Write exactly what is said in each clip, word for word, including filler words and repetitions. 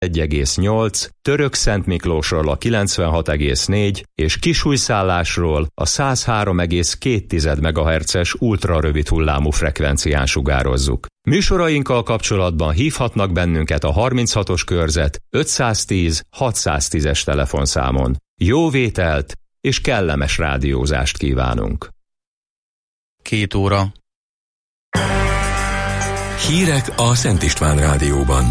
egy egész nyolc, Török-Szentmiklósról a kilencvenhat egész négy és Kisújszállásról a száz három egész két megahertzes ultrarövid hullámú frekvencián sugározzuk. Műsorainkkal kapcsolatban hívhatnak bennünket a harminchatos körzet ötszáztíz hatszáztízes telefonszámon. Jó vételt és kellemes rádiózást kívánunk! Két óra. Hírek a Szent István Rádióban.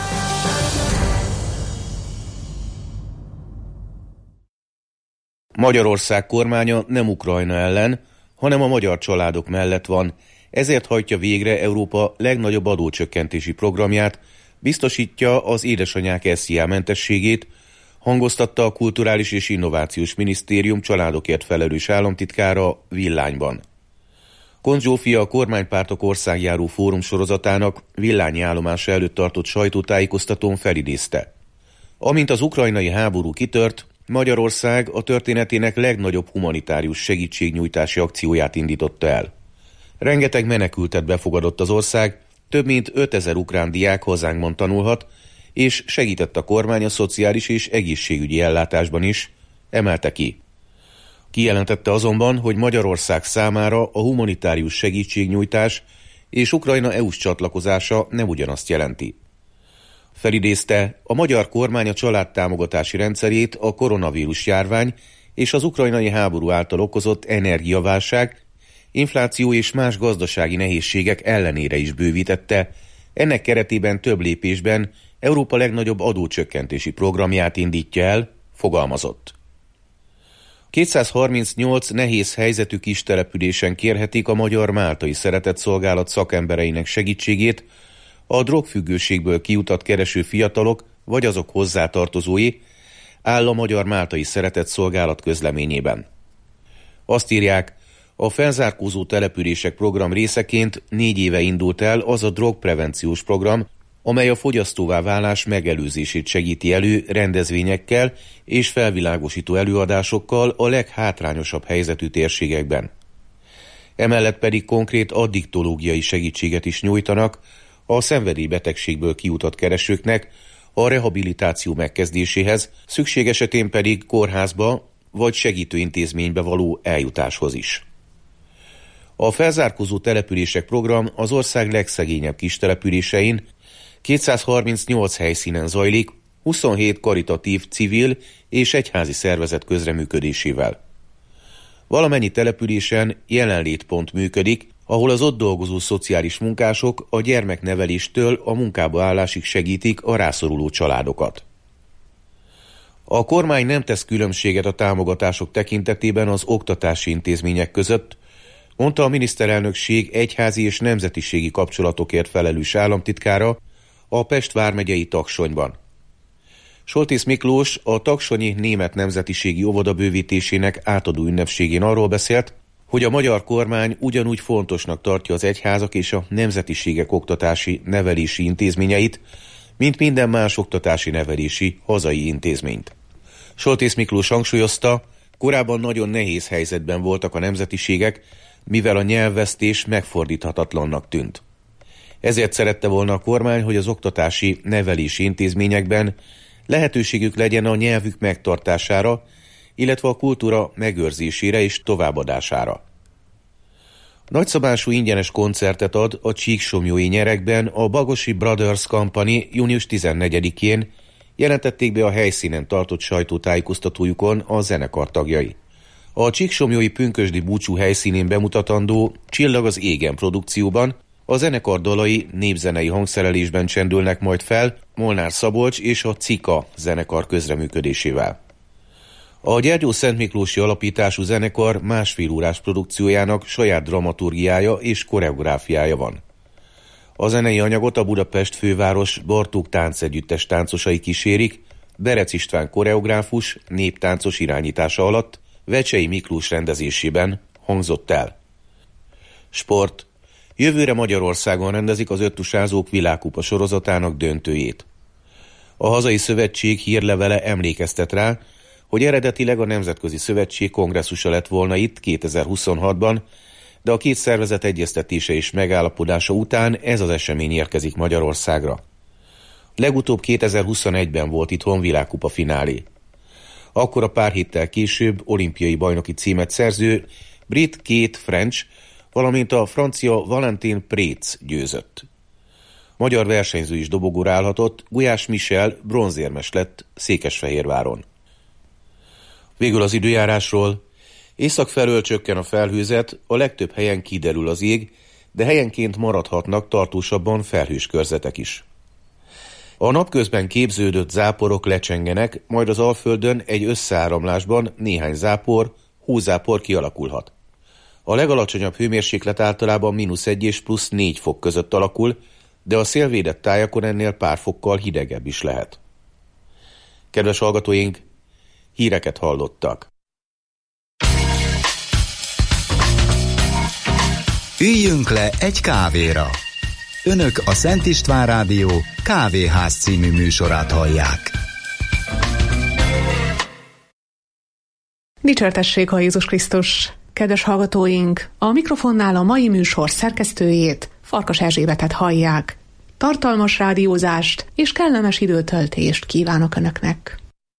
Magyarország kormánya nem Ukrajna ellen, hanem a magyar családok mellett van, ezért hajtja végre Európa legnagyobb adócsökkentési programját, biztosítja az édesanyák es zé á mentességét, hangoztatta a Kulturális és Innovációs Minisztérium családokért felelős államtitkára Villányban. Koncz Zsófia a kormánypártok országjáró fórum sorozatának Villányi állomása előtt tartott sajtótájékoztatón felidézte. Amint az ukrajnai háború kitört, Magyarország a történetének legnagyobb humanitárius segítségnyújtási akcióját indította el. Rengeteg menekültet befogadott az ország, több mint ötezer ukrán diák hazánkban tanulhat, és segített a kormány a szociális és egészségügyi ellátásban is, emelte ki. Kijelentette azonban, hogy Magyarország számára a humanitárius segítségnyújtás és Ukrajna é u-s csatlakozása nem ugyanazt jelenti. Felidézte, a magyar kormány a családtámogatási rendszerét a koronavírus járvány és az ukrajnai háború által okozott energiaválság, infláció és más gazdasági nehézségek ellenére is bővítette, ennek keretében több lépésben Európa legnagyobb adócsökkentési programját indítja el, fogalmazott. kétszázharmincnyolc nehéz helyzetű kistelepülésen kérhetik a Magyar Máltai Szeretetszolgálat szakembereinek segítségét a drogfüggőségből kiutat kereső fiatalok vagy azok hozzátartozói, áll a Magyar Máltai Szeretetszolgálat közleményében. Azt írják, a felzárkózó települések program részeként négy éve indult el az a drogprevenciós program, amely a fogyasztóvá válás megelőzését segíti elő rendezvényekkel és felvilágosító előadásokkal a leghátrányosabb helyzetű térségekben. Emellett pedig konkrét addiktológiai segítséget is nyújtanak a szenvedélybetegségből kiutat keresőknek a rehabilitáció megkezdéséhez, szükség esetén pedig kórházba vagy segítőintézménybe való eljutáshoz is. A felzárkózó települések program az ország legszegényebb kistelepülésein kétszázharmincnyolc helyszínen zajlik, huszonhét karitatív, civil és egyházi szervezet közreműködésével. Valamennyi településen jelenlétpont működik, ahol az ott dolgozó szociális munkások a gyermekneveléstől a munkába állásig segítik a rászoruló családokat. A kormány nem tesz különbséget a támogatások tekintetében az oktatási intézmények között, mondta a miniszterelnökség egyházi és nemzetiségi kapcsolatokért felelős államtitkára a Pest vármegyei Taksonyban. Soltész Miklós a taksonyi német nemzetiségi óvoda bővítésének átadó ünnepségén arról beszélt, hogy a magyar kormány ugyanúgy fontosnak tartja az egyházak és a nemzetiségek oktatási nevelési intézményeit, mint minden más oktatási nevelési hazai intézményt. Soltész Miklós hangsúlyozta, korábban nagyon nehéz helyzetben voltak a nemzetiségek, mivel a nyelvvesztés megfordíthatatlannak tűnt. Ezért szerette volna a kormány, hogy az oktatási nevelési intézményekben lehetőségük legyen a nyelvük megtartására, illetve a kultúra megőrzésére és továbbadására. Nagyszabású ingyenes koncertet ad a Csíksomlyói nyerekben a Bagosi Brothers Company június tizennegyedikén, jelentették be a helyszínen tartott sajtótájékoztatójukon a zenekar tagjai. A Csíksomlyói pünkösdi búcsú helyszínén bemutatandó Csillag az égen produkcióban a zenekar dalai népzenei hangszerelésben csendülnek majd fel Molnár Szabolcs és a Cika zenekar közreműködésével. A Gyergyószentmiklósi alapítású zenekar másfél órás produkciójának saját dramaturgiája és koreográfiája van. A zenei anyagot a Budapest főváros Bartók táncegyüttes táncosai kísérik, Berec István koreográfus néptáncos irányítása alatt Vecsei Miklós rendezésében hangzott el. Sport. Jövőre Magyarországon rendezik az öttusázók világkupa sorozatának döntőjét. A hazai szövetség hírlevele emlékeztet rá, hogy eredetileg a Nemzetközi Szövetség kongresszusa lett volna itt kétezer-huszonhatban, de a két szervezet egyeztetése és megállapodása után ez az esemény érkezik Magyarországra. Legutóbb kétezer-huszonegyben volt itthon világkupa finálé. Akkor a pár héttel később olimpiai bajnoki címet szerző brit Kate French, valamint a francia Valentin Prétz győzött. Magyar versenyző is dobogóra állhatott, Gulyás Michel bronzérmes lett Székesfehérváron. Végül az időjárásról. Észak felől csökken a felhőzet, a legtöbb helyen kiderül az ég, de helyenként maradhatnak tartósabban felhős körzetek is. A napközben képződött záporok lecsengenek, majd az Alföldön egy összeáramlásban néhány zápor, hózápor kialakulhat. A legalacsonyabb hőmérséklet általában mínusz egy és plusz négy fok között alakul, de a szélvédett tájakon ennél pár fokkal hidegebb is lehet. Kedves hallgatóink, híreket hallottak. Üljünk le egy kávéra. Önök a Szent István Rádió Kávéház című műsorát hallják. Dicsértessék a Jézus Krisztus! Kedves hallgatóink, a mikrofonnál a mai műsor szerkesztőjét, Farkas Erzsébetet hallják. Tartalmas rádiózást és kellemes időtöltést kívánok Önöknek!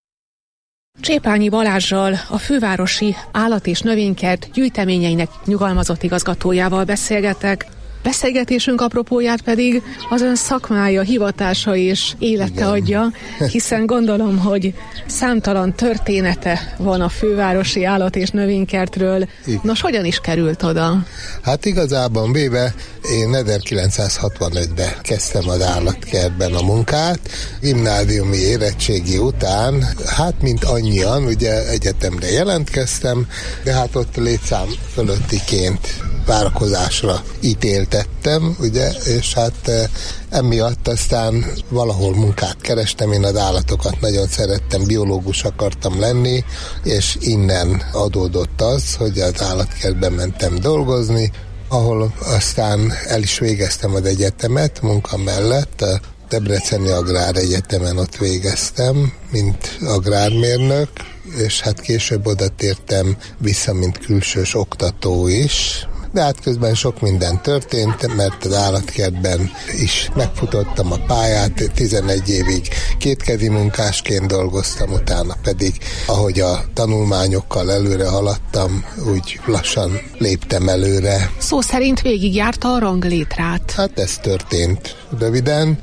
Csépányi Balázssal, a fővárosi állat- és növénykert gyűjteményeinek nyugalmazott igazgatójával beszélgetek. Beszélgetésünk apropóját pedig az ön szakmája, hivatása és élete Igen. adja, hiszen gondolom, hogy számtalan története van a fővárosi állat- és növénykertről. Igen. Nos, hogyan is került oda? Hát igazában véve én ezerkilencszázhatvanötben kezdtem az állatkertben a munkát, gimnáziumi érettségi után, hát mint annyian, ugye egyetemre jelentkeztem, de hát ott létszám fölöttiként várakozásra ítéltettem, ugye, és hát emiatt aztán valahol munkát kerestem, én az állatokat nagyon szerettem, biológus akartam lenni, és innen adódott az, hogy az állatkertben mentem dolgozni, ahol aztán el is végeztem az egyetemet munka mellett, a Debreceni Agrár Egyetemen ott végeztem, mint agrármérnök, és hát később oda tértem vissza, mint külsős oktató is. De hát közben sok minden történt, mert az állatkertben is megfutottam a pályát, tizenegy évig kétkezi munkásként dolgoztam, utána pedig, ahogy a tanulmányokkal előre haladtam, úgy lassan léptem előre. Szó szerint végigjárta a ranglétrát. Hát ez történt röviden,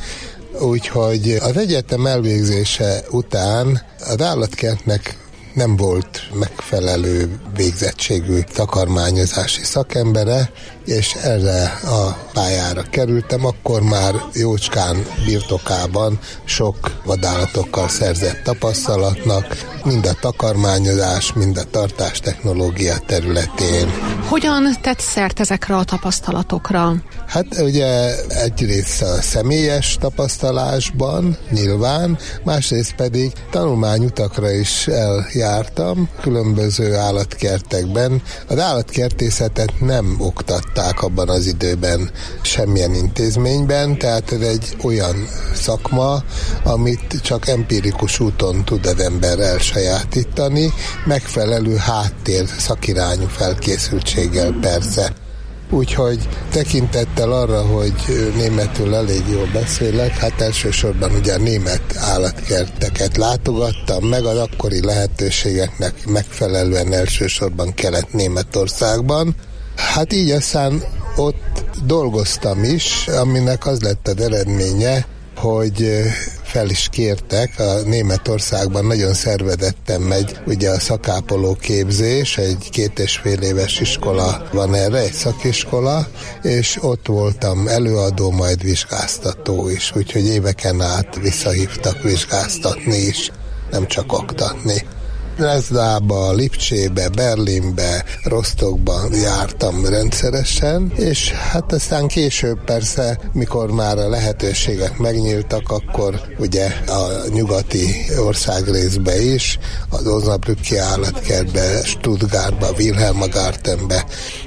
úgyhogy az egyetem elvégzése után az állatkertnek nem volt megfelelő végzettségű takarmányozási szakembere, és erre a pályára kerültem, akkor már jócskán birtokában sok vadállatokkal szerzett tapasztalatnak, mind a takarmányozás, mind a tartástechnológia területén. Hogyan tett szert ezekre a tapasztalatokra? Hát ugye egyrészt a személyes tapasztalásban nyilván, másrészt pedig tanulmányutakra is eljártam, különböző állatkertekben. Az állatkertészetet nem oktatták abban az időben semmilyen intézményben, tehát ez egy olyan szakma, amit csak empirikus úton tud az ember elsajátítani, megfelelő háttér szakirányú felkészültséggel persze. Úgyhogy tekintettel arra, hogy németül elég jól beszélek, hát elsősorban ugye a német állatkerteket látogattam meg, az akkori lehetőségeknek megfelelően elsősorban Kelet-Németországban. Hát így aztán ott dolgoztam is, aminek az lett az eredménye, hogy fel is kértek, a Németországban nagyon szervedetten megy ugye a szakápoló képzés, egy két és fél éves iskola van erre, egy szakiskola, és ott voltam előadó, majd vizsgáztató is, úgyhogy éveken át visszahívtak vizsgáztatni is, nem csak oktatni. Dresdába, Lipcsébe, Berlinbe, Rostokba jártam rendszeresen, és hát aztán később persze, mikor már a lehetőségek megnyíltak, akkor ugye a nyugati országrészbe is, az Osnabrücki állatkertbe, Stuttgartba, Wilhelmagartenbe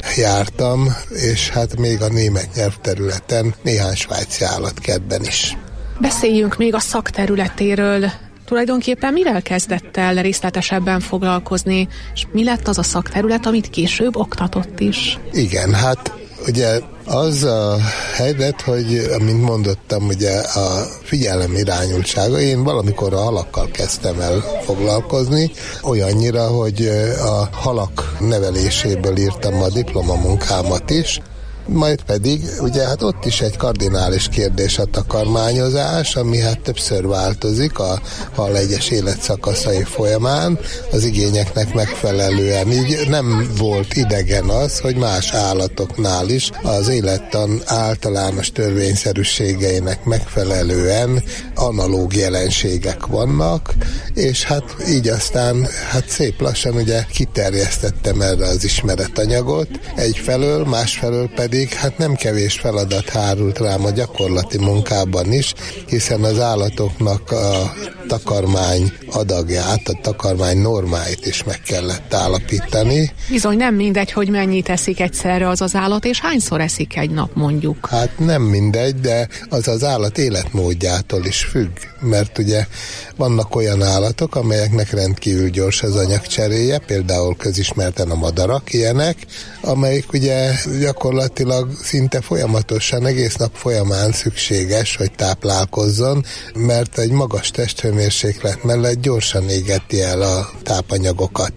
jártam, és hát még a német nyelvterületen néhány svájci állatkertben is. Beszéljünk még a szakterületéről. Tulajdonképpen mivel kezdett el részletesebben foglalkozni, és mi lett az a szakterület, amit később oktatott is? Igen, hát Ugye az a helyzet, hogy, amint mondottam, ugye a figyelem irányultsága, én valamikor a halakkal kezdtem el foglalkozni, olyannyira, hogy a halak neveléséből írtam a diplomamunkámat is, majd pedig, ugye hát ott is egy kardinális kérdés a takarmányozás, ami hát többször változik a hal egyes életszakaszai folyamán, az igényeknek megfelelően. Így nem volt idegen az, hogy más állatoknál is az élettan általános törvényszerűségeinek megfelelően analóg jelenségek vannak, és hát így aztán hát szép lassan ugye kiterjesztettem erre az ismeretanyagot egyfelől, másfelől pedig hát nem kevés feladat hárult rám a gyakorlati munkában is, hiszen az állatoknak a takarmány adagját, a takarmány normáit is meg kellett állapítani. Bizony nem mindegy, hogy mennyit eszik egyszerre az az állat, és hányszor eszik egy nap mondjuk. Hát nem mindegy, de az az állat életmódjától is függ, mert ugye vannak olyan állatok, amelyeknek rendkívül gyors az anyagcseréje, például közismerten a madarak ilyenek, amelyik ugye gyakorlatilag szinte folyamatosan, egész nap folyamán szükséges, hogy táplálkozzon, mert egy magas testhőmérséklet mellett gyorsan égeti el a tápanyagokat.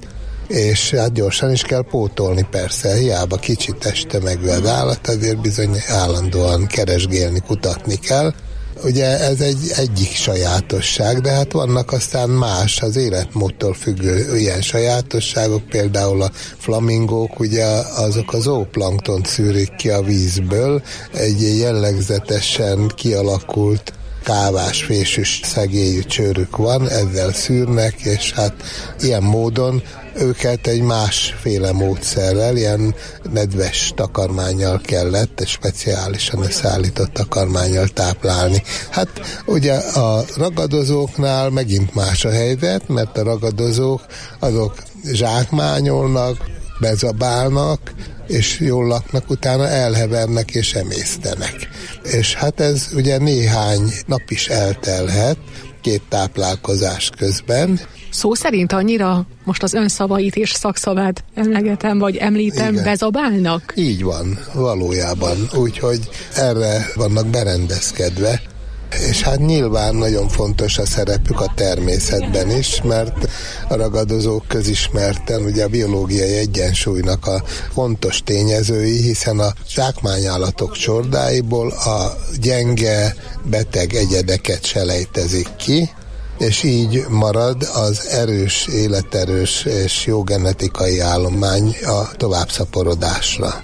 És hát gyorsan is kell pótolni persze, hiába kicsi testtömegű az állat, azért bizony állandóan keresgélni, kutatni kell. Ugye ez egy egyik sajátosság, de hát vannak aztán más, az életmódtól függő ilyen sajátosságok, például a flamingók, ugye azok az zooplanktont szűrik ki a vízből, egy jellegzetesen kialakult kávás, fésűs szegélyű csőrük van, ezzel szűrnek, és hát ilyen módon őket egy másféle módszerrel, ilyen nedves takarmánnyal kellett, egy speciálisan összeállított takarmánnyal táplálni. Hát ugye a ragadozóknál megint más a helyzet, mert a ragadozók azok zsákmányolnak, bezabálnak, és jól laknak, utána elhevernek és emésztenek. És hát ez ugye néhány nap is eltelhet két táplálkozás közben. Szó szerint annyira, most az önszavait és szakszavát emlegetem, vagy említem, igen, bezabálnak? Így van, valójában. Úgyhogy erre vannak berendezkedve. És hát nyilván nagyon fontos a szerepük a természetben is, mert a ragadozók közismerten ugye a biológiai egyensúlynak a fontos tényezői, hiszen a zsákmányállatok csordáiból a gyenge, beteg egyedeket selejtezik ki, és így marad az erős, életerős és jó genetikai állomány a továbbszaporodásra.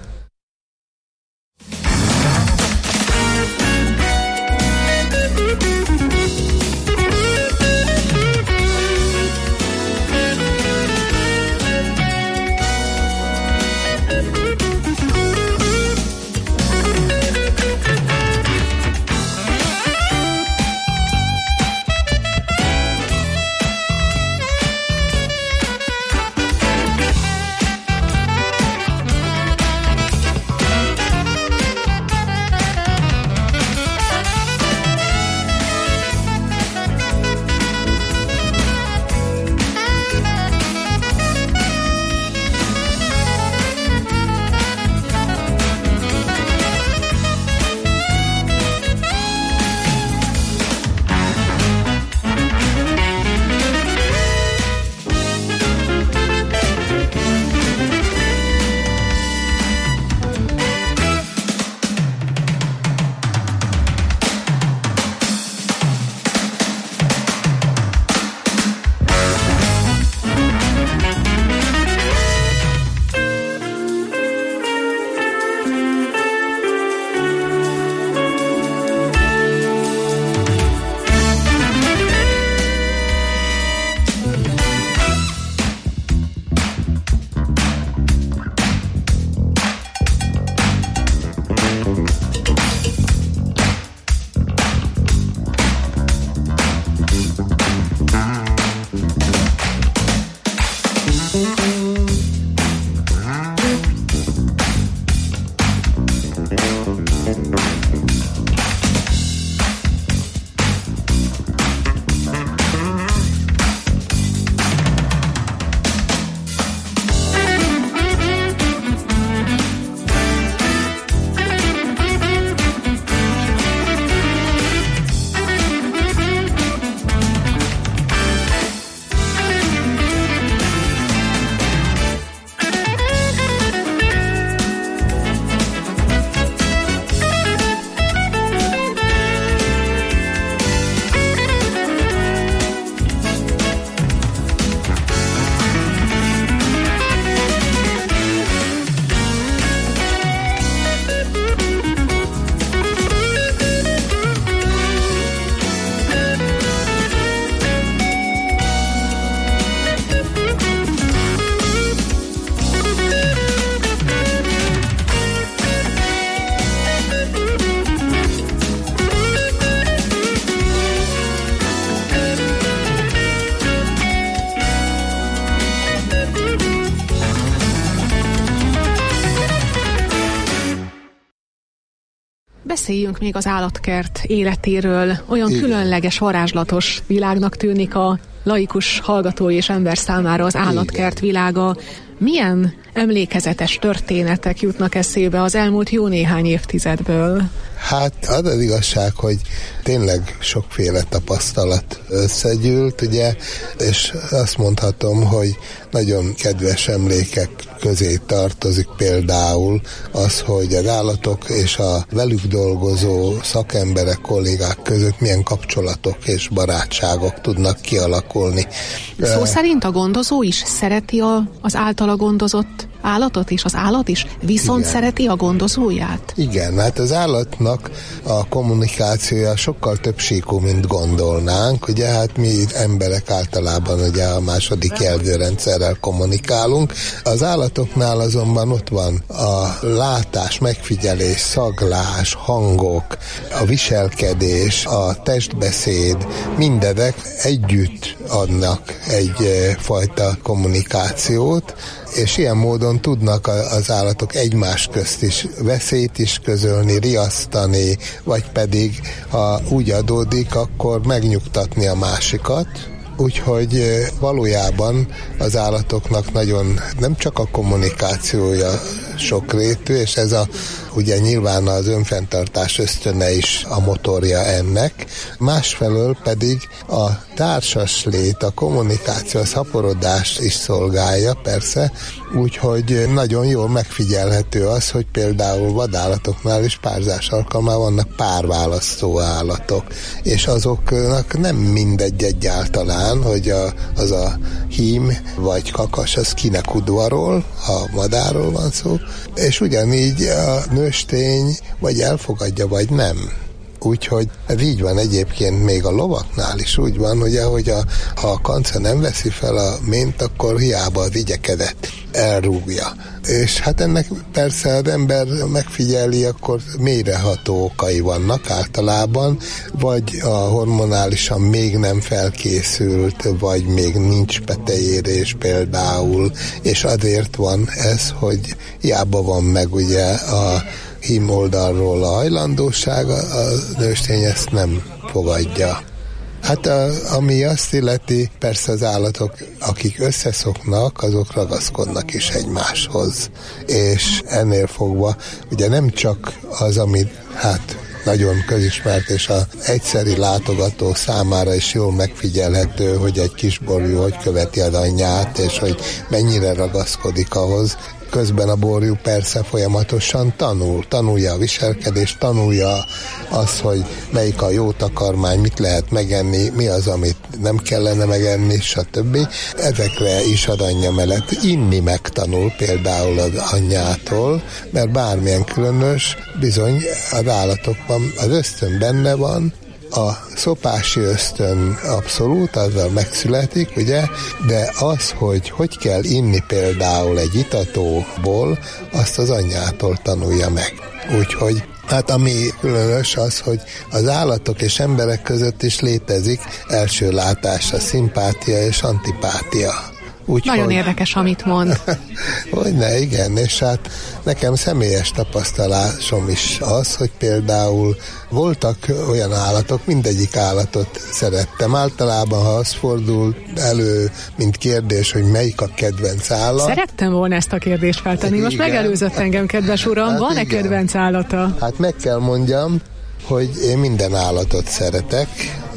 Beszéljünk még az állatkert életéről. Olyan Igen. különleges, varázslatos világnak tűnik a laikus hallgató és ember számára az állatkert Igen. világa. Milyen emlékezetes történetek jutnak eszébe az elmúlt jó néhány évtizedből? Hát az az igazság, hogy tényleg sokféle tapasztalat összegyűlt, ugye, és azt mondhatom, hogy nagyon kedves emlékek közé tartozik például az, hogy az állatok és a velük dolgozó szakemberek, kollégák között milyen kapcsolatok és barátságok tudnak kialakulni. Szó szerint a gondozó is szereti a, az általa gondozott állatot, és az állat is viszont Igen. szereti a gondozóját? Igen, hát az állatnak a kommunikációja sokkal több síkú, mint gondolnánk. Ugye hát mi emberek általában ugye a második jelzőrendszerrel kommunikálunk. Az állatoknál azonban ott van a látás, megfigyelés, szaglás, hangok, a viselkedés, a testbeszéd, mindezek együtt adnak egyfajta kommunikációt, és ilyen módon tudnak az állatok egymás közt is veszélyt is közölni, riasztani, vagy pedig, ha úgy adódik, akkor megnyugtatni a másikat. Úgyhogy valójában az állatoknak nagyon nem csak a kommunikációja sokrétű, és ez a ugye nyilván az önfenntartás ösztöne is a motorja ennek, másfelől pedig a társas lét, a kommunikáció, a szaporodás is szolgálja, persze, úgyhogy nagyon jól megfigyelhető az, hogy például vadállatoknál is párzás alkalmával vannak párválasztó állatok, és azoknak nem mindegy egyáltalán, hogy a, az a hím vagy kakas az kinek udvarol, ha madárról van szó, és ugyanígy a nőstény vagy elfogadja, vagy nem. Úgyhogy ez így van egyébként még a lovaknál is úgy van, hogy ahogy a, ha a kanca nem veszi fel a mént, akkor hiába az igyekezett elrúgja. És hát ennek persze az ember megfigyeli, akkor mélyreható okai vannak általában, vagy a hormonálisan még nem felkészült, vagy még nincs peteérés például, és azért van ez, hogy hiába van meg ugye a hím oldalról a hajlandóság, a nőstény ezt nem fogadja. Hát a, ami azt illeti, persze az állatok, akik összeszoknak, azok ragaszkodnak is egymáshoz. És ennél fogva, ugye nem csak az, amit hát nagyon közismert, és az egyszeri látogató számára is jól megfigyelhető, hogy egy kisborjú hogy követi az anyját, és hogy mennyire ragaszkodik ahhoz. Közben a borjú persze folyamatosan tanul, tanulja a viselkedést, tanulja azt, hogy melyik a jó takarmány, mit lehet megenni, mi az, amit nem kellene megenni, stb. Ezekre is ad anyja mellett. Inni megtanul például az anyjától, mert bármilyen különös, bizony az állatokban az ösztön benne van, a szopási ösztön abszolút, azzal megszületik, ugye, de az, hogy hogy kell inni például egy itatóból, azt az anyjától tanulja meg. Úgyhogy hát ami különös az, hogy az állatok és emberek között is létezik első látásra szimpátia és antipátia. Úgy, Nagyon hogy... érdekes, amit mond. Hogyne, igen, és hát nekem személyes tapasztalásom is az, hogy például voltak olyan állatok, mindegyik állatot szerettem. Általában, ha az fordul elő, mint kérdés, hogy melyik a kedvenc állat. Szerettem volna ezt a kérdést feltenni. Most igen. Megelőzött engem, kedves uram. Hát van-e igen. kedvenc állata? Hát meg kell mondjam, hogy én minden állatot szeretek,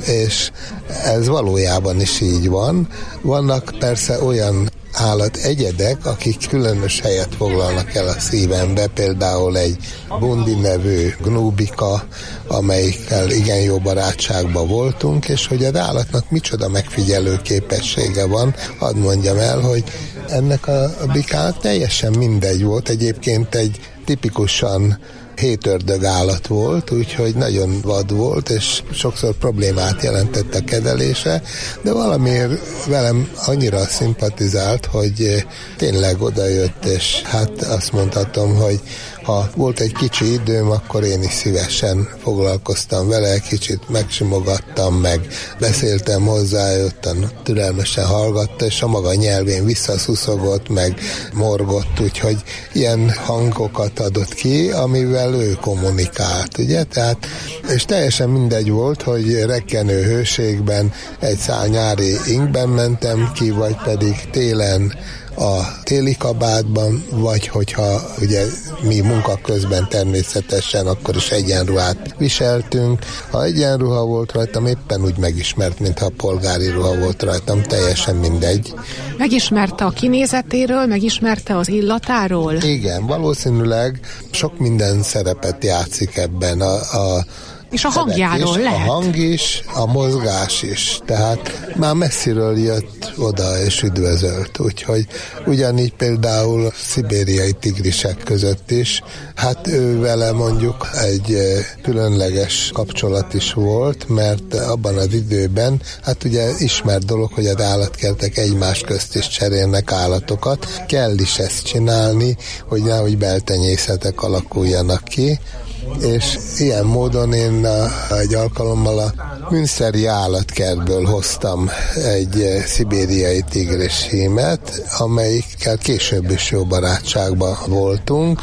és ez valójában is így van. Vannak persze olyan állategyedek, akik különös helyet foglalnak el a szívembe, például egy Bundi nevű gnúbika, amelyikkel igen jó barátságban voltunk, és hogy az állatnak micsoda megfigyelő képessége van, hadd mondjam el, hogy ennek a bikának teljesen mindegy volt, egyébként egy tipikusan hétördög állat volt, úgyhogy nagyon vad volt, és sokszor problémát jelentett a kezelése, de valamiért velem annyira szimpatizált, hogy tényleg odajött, és hát azt mondhatom, hogy ha volt egy kicsi időm, akkor én is szívesen foglalkoztam vele, kicsit megsimogattam, meg beszéltem hozzá, ottan türelmesen hallgatta, és a maga nyelvén visszaszuszogott, meg morgott, úgyhogy ilyen hangokat adott ki, amivel ő kommunikált, ugye? Tehát, és teljesen mindegy volt, hogy rekkenő hőségben egy szál nyári inkben mentem ki, vagy pedig télen a téli kabátban, vagy hogyha ugye mi munka közben természetesen akkor is egyenruhát viseltünk. Ha egyenruha volt rajtam, éppen úgy megismert, mintha polgári ruha volt rajtam, teljesen mindegy. Megismerte a kinézetéről, megismerte az illatáról? Igen, valószínűleg sok minden szerepet játszik ebben a, a és a hangjáról is, lehet? A hang is, a mozgás is. Tehát már messziről jött oda és üdvözölt. Úgyhogy ugyanígy például szibériai tigrisek között is, hát ő vele mondjuk egy különleges kapcsolat is volt, mert abban az időben, hát ugye ismert dolog, hogy az állatkertek egymás közt is cserélnek állatokat. Kell is ezt csinálni, hogy nehogy beltenyészetek alakuljanak ki, és ilyen módon én a, egy alkalommal a münszeri állatkertből hoztam egy szibériai tigris hímet, amelyikkel később is jó barátságban voltunk.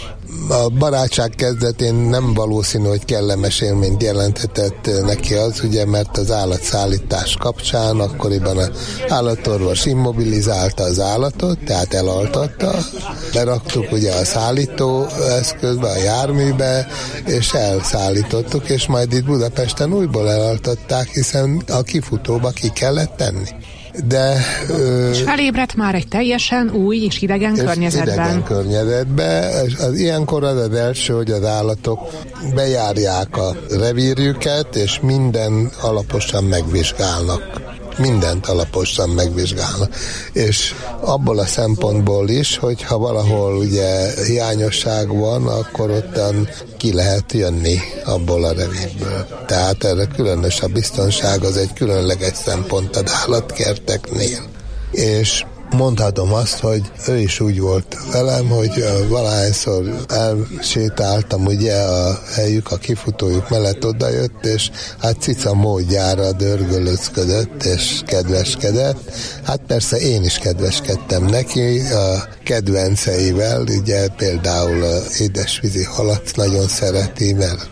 A barátság kezdetén nem valószínű, hogy kellemes élményt jelenthetett neki az, ugye, mert az állatszállítás kapcsán akkoriban az állatorvos immobilizálta az állatot, tehát elaltatta, beraktuk ugye a szállító eszközbe, a járműbe, és elszállítottuk, és majd itt Budapesten újból elaltatták, hiszen a kifutóba ki kellett tenni. De, ö, és felébredt már egy teljesen új és idegen és környezetben. idegen környezetben. Az ilyenkor az az első, hogy az állatok bejárják a revírjüket, és minden alaposan megvizsgálnak. Mindent alaposan megvizsgálnak. És abból a szempontból is, hogyha valahol ugye hiányosság van, akkor ottan ki lehet jönni abból a revírből. Tehát erre különös a biztonság, az egy különleges szempont az állatkerteknél. És mondhatom azt, hogy ő is úgy volt velem, hogy valahányszor elsétáltam ugye a helyük, a kifutójuk mellett odajött, és hát cica módjára dörgölöcködött és kedveskedett. Hát persze én is kedveskedtem neki a kedvenceivel, ugye például az édesvízi halat nagyon szereti, mert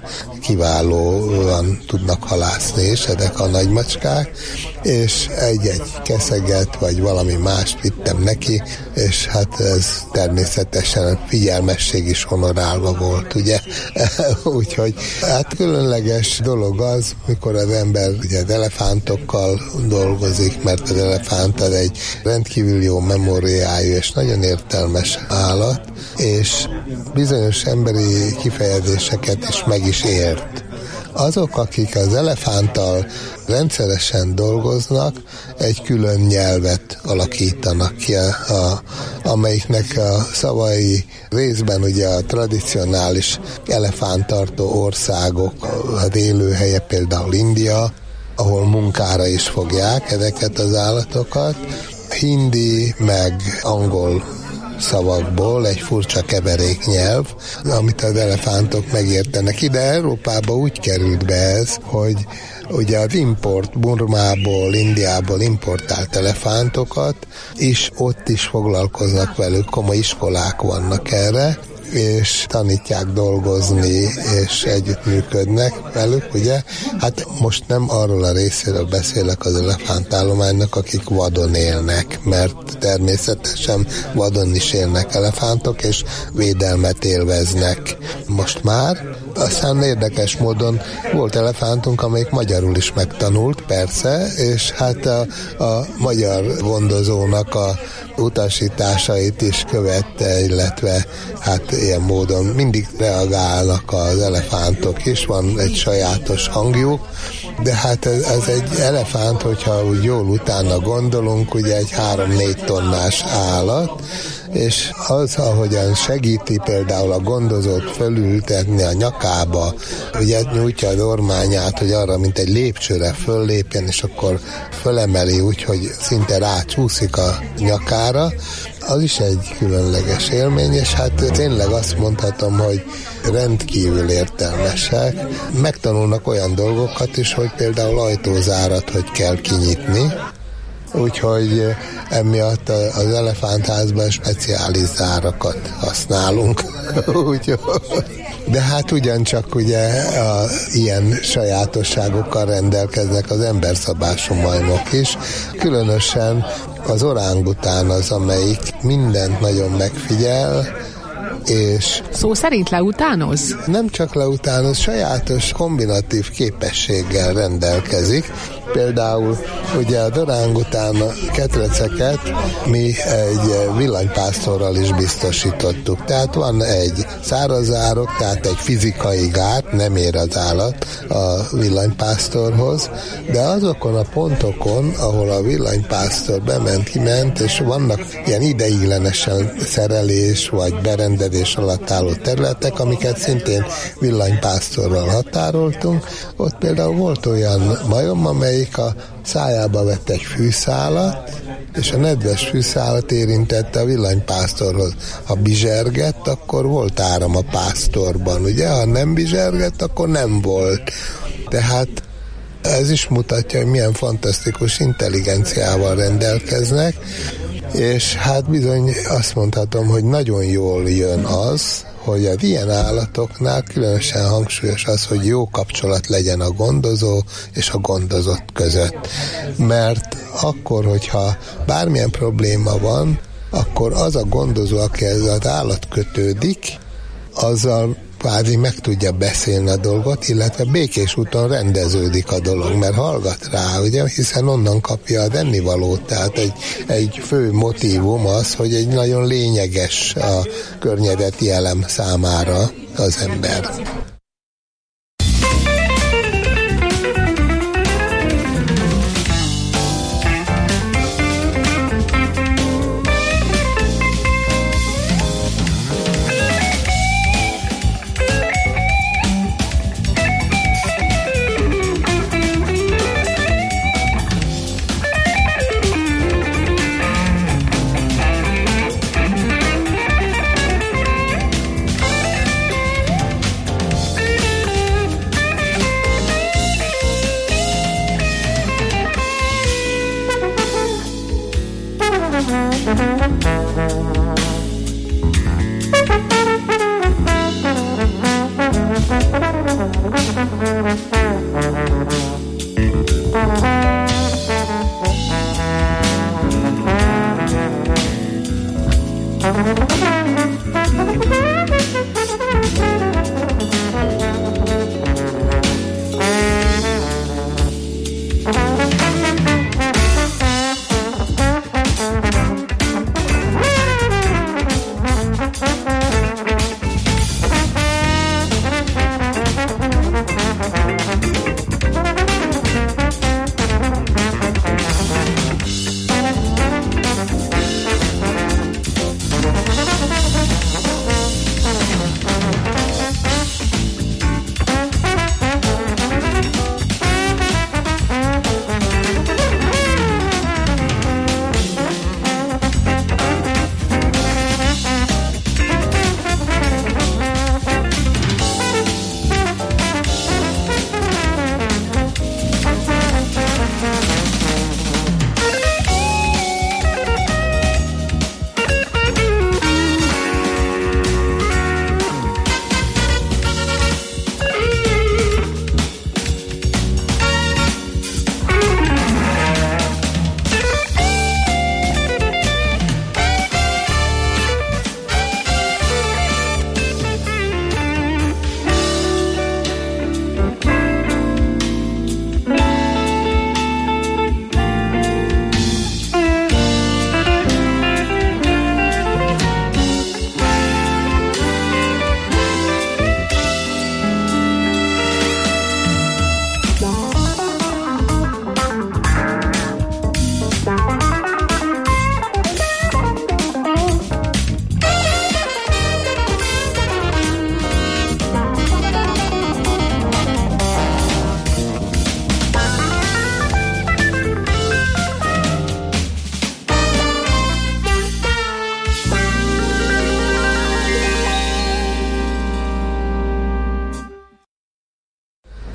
kiválóan tudnak halászni is ezek a nagymacskák, és egy-egy keszeget, vagy valami mást vittem neki, és hát ez természetesen figyelmesség is honorálva volt, ugye? Úgyhogy hát különleges dolog az, mikor az ember ugye az elefántokkal dolgozik, mert az elefánt az egy rendkívül jó memóriájú és nagyon értelmes állat, és bizonyos emberi kifejezéseket is meg is ért. Azok, akik az elefánttal rendszeresen dolgoznak, egy külön nyelvet alakítanak ki, a, a, amelyiknek a szavai részben ugye a tradicionális elefánttartó országok, az élőhelye például India, ahol munkára is fogják ezeket az állatokat, hindi meg angol szavakból egy furcsa keveréknyelv, amit az elefántok megértenek. Ide Európába úgy került be ez, hogy ugye az import Burmából, Indiából importált elefántokat, és ott is foglalkoznak velük, komoly iskolák vannak erre, és tanítják dolgozni, és együttműködnek velük, ugye? Hát most nem arról a részéről beszélek az elefántállománynak, akik vadon élnek, mert természetesen vadon is élnek elefántok, és védelmet élveznek most már. Aztán érdekes módon volt elefántunk, amelyik magyarul is megtanult, persze, és hát a, a magyar gondozónak a utasításait is követte, illetve hát ilyen módon mindig reagálnak az elefántok is, van egy sajátos hangjuk, de hát ez, ez egy elefánt, hogyha úgy jól utána gondolunk, ugye egy három-négy tonnás állat, és az, ahogyan segíti például a gondozót fölültetni a nyakába, ugye nyújtja a dormányát, hogy arra, mint egy lépcsőre föllépjen, és akkor fölemeli úgy, hogy szinte rácsúszik a nyakára, az is egy különleges élmény, és hát tényleg azt mondhatom, hogy rendkívül értelmesek. Megtanulnak olyan dolgokat is, hogy például ajtózárat hogy kell kinyitni, úgyhogy emiatt az elefántházban speciális zárakat használunk. Úgyhogy, de hát ugyancsak ugye a, ilyen sajátosságokkal rendelkeznek az emberszabású majmok is. Különösen az orángután az, amelyik mindent nagyon megfigyel, és szó szerint leutánoz? Nem csak leutánoz, sajátos kombinatív képességgel rendelkezik. Például ugye a orángután ketreceket mi egy villanypásztorral is biztosítottuk. Tehát van egy szárazárok, tehát egy fizikai gát, nem ér az állat a villanypásztorhoz, de azokon a pontokon, ahol a villanypásztor bement, kiment, és vannak ilyen ideiglenesen szerelés vagy berendezés alatt álló területek, amiket szintén villanypásztorral határoltunk, ott például volt olyan majom, amely a szájába vett egy fűszálat, és a nedves fűszálat érintette a villanypásztorhoz. Ha bizsergett, akkor volt áram a pásztorban, ugye? Ha nem bizsergett, akkor nem volt. Tehát ez is mutatja, hogy milyen fantasztikus intelligenciával rendelkeznek, és hát bizony azt mondhatom, hogy nagyon jól jön az, hogy az ilyen állatoknál különösen hangsúlyos az, hogy jó kapcsolat legyen a gondozó és a gondozott között. Mert akkor, hogyha bármilyen probléma van, akkor az a gondozó, aki ez az állat kötődik, azzal kvázi meg tudja beszélni a dolgot, illetve békés úton rendeződik a dolog, mert hallgat rá, ugye, hiszen onnan kapja az ennivalót, tehát egy, egy fő motívum az, hogy egy nagyon lényeges a környezeti elem számára az ember.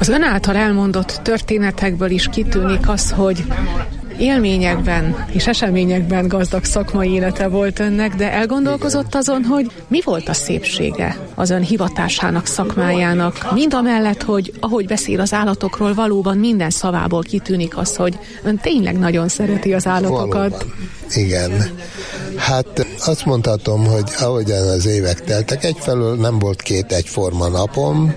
Az ön által elmondott történetekből is kitűnik az, hogy élményekben és eseményekben gazdag szakmai élete volt önnek, de elgondolkozott azon, hogy mi volt a szépsége az ön hivatásának, szakmájának, mind a mellett, hogy ahogy beszél az állatokról, valóban minden szavából kitűnik az, hogy ön tényleg nagyon szereti az állatokat. Valóban. Igen. Hát azt mondhatom, hogy ahogyan az évek teltek, egyfelől nem volt két egyforma napom,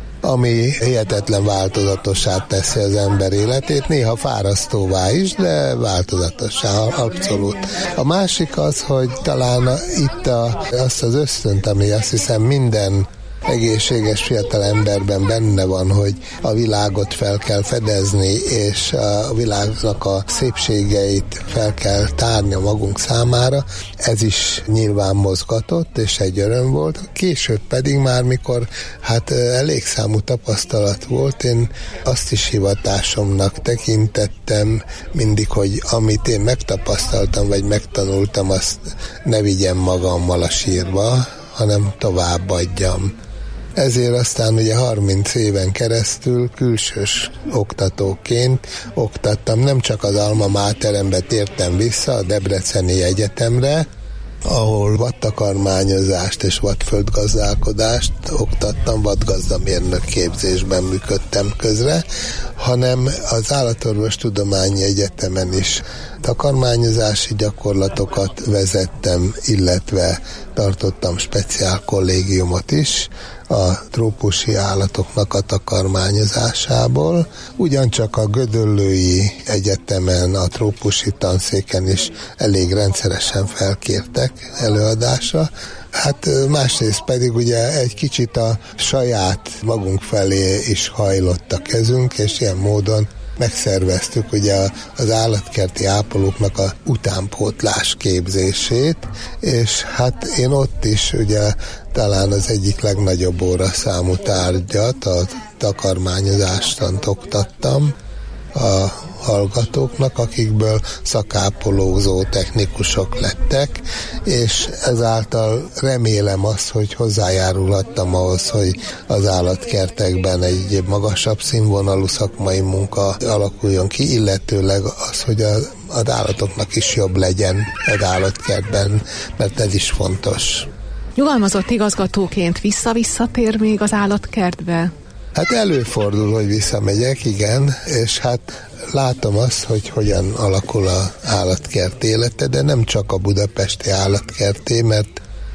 ami hihetetlen változatossá teszi az ember életét, néha fárasztóvá is, de változatossá, abszolút. A másik az, hogy talán a, itt a, azt az ösztönt, ami azt hiszem minden egészséges fiatal emberben benne van, hogy a világot fel kell fedezni, és a világnak a szépségeit fel kell tárni a magunk számára. Ez is nyilván mozgatott, és egy öröm volt. Később pedig már, mikor hát elég számú tapasztalat volt, én azt is hivatásomnak tekintettem mindig, hogy amit én megtapasztaltam, vagy megtanultam, azt ne vigyem magammal a sírba, hanem továbbadjam. Ezért aztán ugye harminc éven keresztül külsős oktatóként oktattam, nem csak az Alma Materembe tértem vissza, a Debreceni Egyetemre, ahol vadtakarmányozást és vadföldgazdálkodást oktattam, vadgazdamérnök képzésben működtem közre, hanem az Állatorvostudományi Egyetemen is takarmányozási gyakorlatokat vezettem, illetve tartottam speciál kollégiumot is a trópusi állatoknak a takarmányozásából. Ugyancsak a Gödöllői Egyetemen, a trópusi tanszéken is elég rendszeresen felkértek előadásra. Hát másrészt pedig ugye egy kicsit a saját magunk felé is hajlott a kezünk, és ilyen módon megszerveztük ugye az állatkerti ápolóknak a utánpótlás képzését, és hát én ott is ugye talán az egyik legnagyobb óraszámú tárgyat, a takarmányozástant oktattam a hallgatóknak, akikből szakápolózó technikusok lettek, és ezáltal remélem azt, hogy hozzájárulhattam ahhoz, hogy az állatkertekben egy magasabb színvonalú szakmai munka alakuljon ki, illetőleg az, hogy a, az állatoknak is jobb legyen az állatkertben, mert ez is fontos. Nyugalmazott igazgatóként vissza-visszatér még az állatkertbe? Hát előfordul, hogy visszamegyek, igen, és hát látom azt, hogy hogyan alakul az állatkert élete, de nem csak a budapesti állatkerté, mert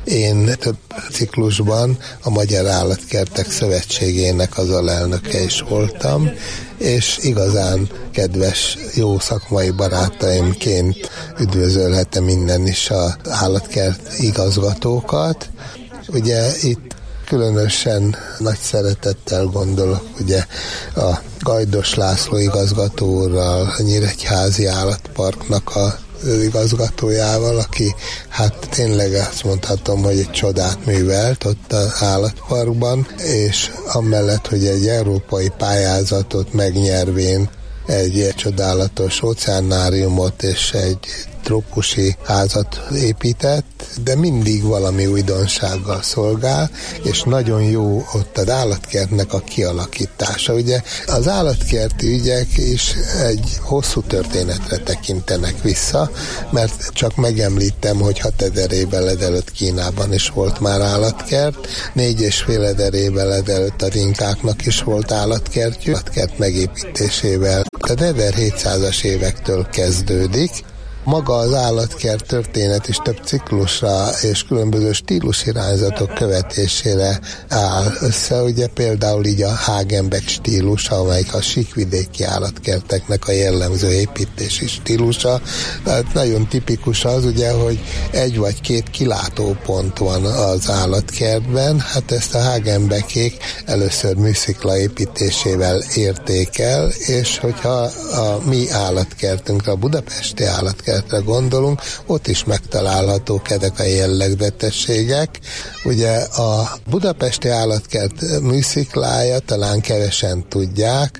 én több ciklusban a Magyar Állatkertek Szövetségének az alelnöke is voltam, és igazán kedves, jó szakmai barátaimként üdvözölhetem innen is az állatkert igazgatókat. Ugye itt különösen nagy szeretettel gondolok ugye a Gajdos László igazgató úrral, a Nyíregyházi Állatparknak a igazgatójával, aki hát tényleg azt mondhatom, hogy egy csodát művelt ott az állatparkban, és amellett, hogy egy európai pályázatot megnyervén egy csodálatos óceánáriumot és egy trópusi házat épített, de mindig valami újdonsággal szolgál, és nagyon jó ott az állatkertnek a kialakítása. Ugye az állatkerti ügyek is egy hosszú történetre tekintenek vissza, mert csak megemlítem, hogy hatezer évvel ezelőtt Kínában is volt már állatkert, négy és fél ezer évvel ezelőtt az inkáknak is volt állatkertjük, állatkert megépítésével. Tehát ezerhétszázas évektől kezdődik. Maga az állatkert történet is több ciklusra és különböző stílusirányzatok követésére áll össze. Ugye például így a Hagenbeck stílusa, amelyik a síkvidéki állatkerteknek a jellemző építési stílusa. Tehát nagyon tipikus az ugye, hogy egy vagy két kilátópont van az állatkertben. Hát ezt a Hagenbeckék először műszikla építésével érték el, és hogyha a mi állatkertünkre, a budapesti állatkertünkre gondolunk, ott is megtalálhatók ezek a jellegzetességek. Ugye a budapesti állatkert műsziklája, talán kevesen tudják,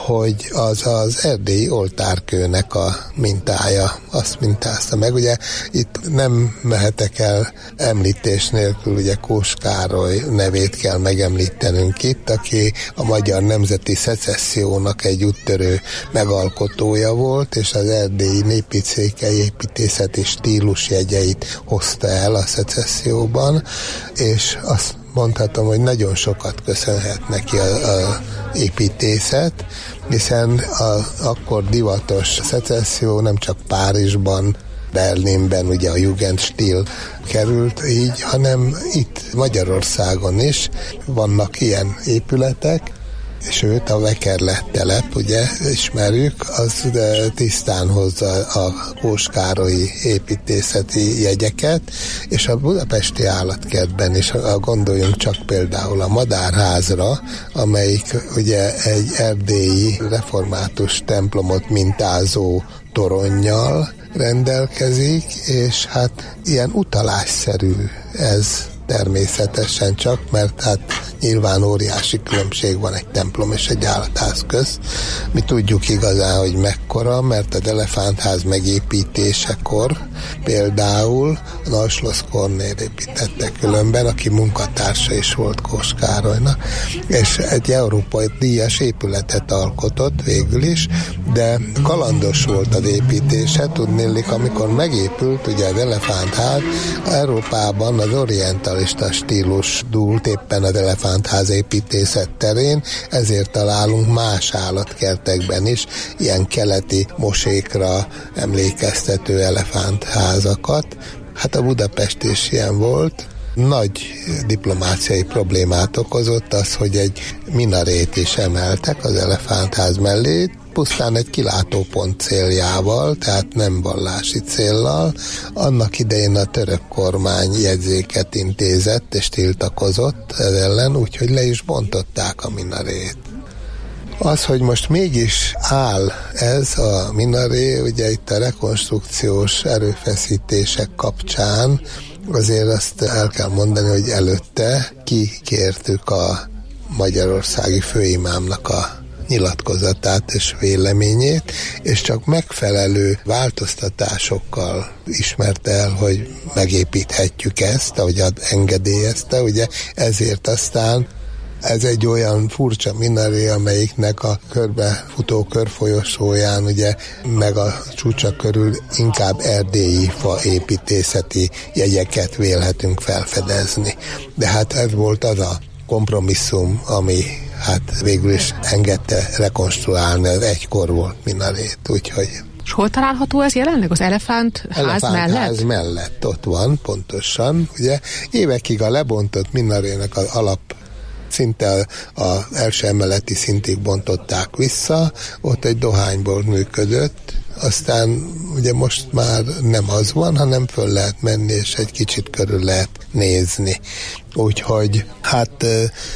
hogy az az erdélyi oltárkőnek a mintája, azt mintázta meg. Ugye itt nem mehetek el említés nélkül, ugye Kós Károly nevét kell megemlítenünk itt, aki a magyar nemzeti szecessziónak egy úttörő megalkotója volt, és az erdélyi népicékei építészeti stílusjegyeit hozta el a szecesszióban, és azt mondhatom, hogy nagyon sokat köszönhet neki a, a építészet, hiszen a akkor divatos szecesszió nem csak Párizsban, Berlinben ugye a Jugendstil került így, hanem itt Magyarországon is vannak ilyen épületek, sőt a Vekerle telep, ugye, ismerjük, az tisztán hozza a Kós Károlyi építészeti jegyeket, és a budapesti állatkertben is gondoljunk csak például a Madárházra, amelyik ugye egy erdélyi református templomot mintázó toronnyal rendelkezik, és hát ilyen utalásszerű ez természetesen csak, mert hát nyilván óriási különbség van egy templom és egy állatház közt. Mi tudjuk igazán, hogy mekkora, mert az elefántház megépítésekor például a Nagyszlosz Kornél építette különben, aki munkatársa is volt Kós Károlynak, és egy európai díjas épületet alkotott végül is, de kalandos volt az építése, tudnélik, amikor megépült ugye az elefántház, Európában az orientalista stílus dúlt éppen az elefántház építészet terén, ezért találunk más állatkertekben is ilyen keleti mosékra emlékeztető elefántházakat. Hát a Budapest is ilyen volt. Nagy diplomáciai problémát okozott az, hogy egy minarét is emeltek az elefántház mellé, pusztán egy kilátópont céljával, tehát nem vallási céllal. Annak idején a török kormány jegyzéket intézett és tiltakozott ez ellen, úgyhogy le is bontották a minarét. Az, hogy most mégis áll ez a minaré, ugye itt a rekonstrukciós erőfeszítések kapcsán, azért azt el kell mondani, hogy előtte kikértük a magyarországi főimámnak a nyilatkozatát és véleményét, és csak megfelelő változtatásokkal ismerte el, hogy megépíthetjük ezt, ahogy engedélyezte, ugye ezért aztán ez egy olyan furcsa minaré, amelyiknek a körbefutó körfolyosóján, ugye, meg a csúcsa körül inkább erdélyi fa építészeti jegyeket vélhetünk felfedezni. De hát ez volt az a kompromisszum, ami hát végül is engedte rekonstruálni az egykor volt minarét, úgyhogy... És hol található ez jelenleg? Az elefántház elefánt mellett? Ház mellett, ott van, pontosan, ugye évekig a lebontott minarének az alap szinte az első emeleti szintig bontották vissza, ott egy dohányból működött, aztán ugye most már nem az van, hanem föl lehet menni, és egy kicsit körül lehet nézni. Úgyhogy hát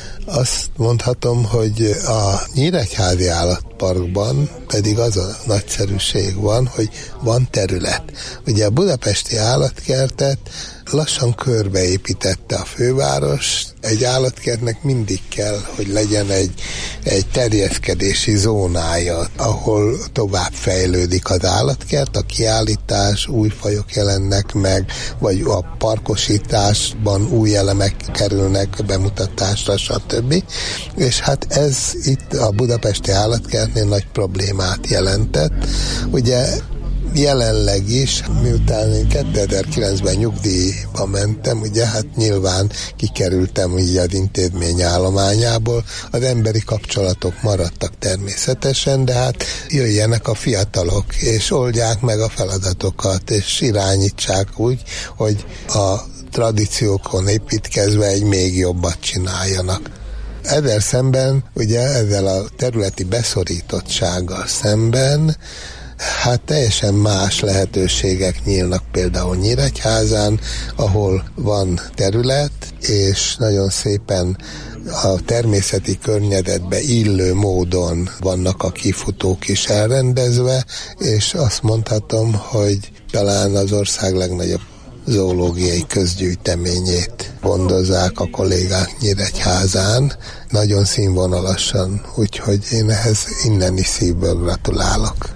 azt mondhatom, hogy a Nyíregyházi Állatparkban pedig az a nagyszerűség van, hogy van terület. Ugye a budapesti állatkertet lassan körbeépítette a főváros. Egy állatkertnek mindig kell, hogy legyen egy, egy terjeszkedési zónája, ahol tovább fejlődik az állatkert, a kiállítás, új fajok jelennek meg, vagy a parkosításban új elemek kerülnek bemutatásra, stb. És hát ez itt a budapesti állatkertnél nagy problémát jelentett. Ugye jelenleg is, miután én kétezer-kilencben nyugdíjba mentem, ugye hát nyilván kikerültem így az intézmény állományából, az emberi kapcsolatok maradtak természetesen, de hát jöjjenek a fiatalok, és oldják meg a feladatokat, és irányítsák úgy, hogy a tradíciókon építkezve egy még jobbat csináljanak. Ezzel szemben, ugye ezzel a területi beszorítottsággal szemben hát teljesen más lehetőségek nyílnak például Nyíregyházán, ahol van terület, és nagyon szépen a természeti környezetbe illő módon vannak a kifutók is elrendezve, és azt mondhatom, hogy talán az ország legnagyobb zoológiai közgyűjteményét gondozzák a kollégák Nyíregyházán, nagyon színvonalasan, úgyhogy én ehhez innen is szívből gratulálok.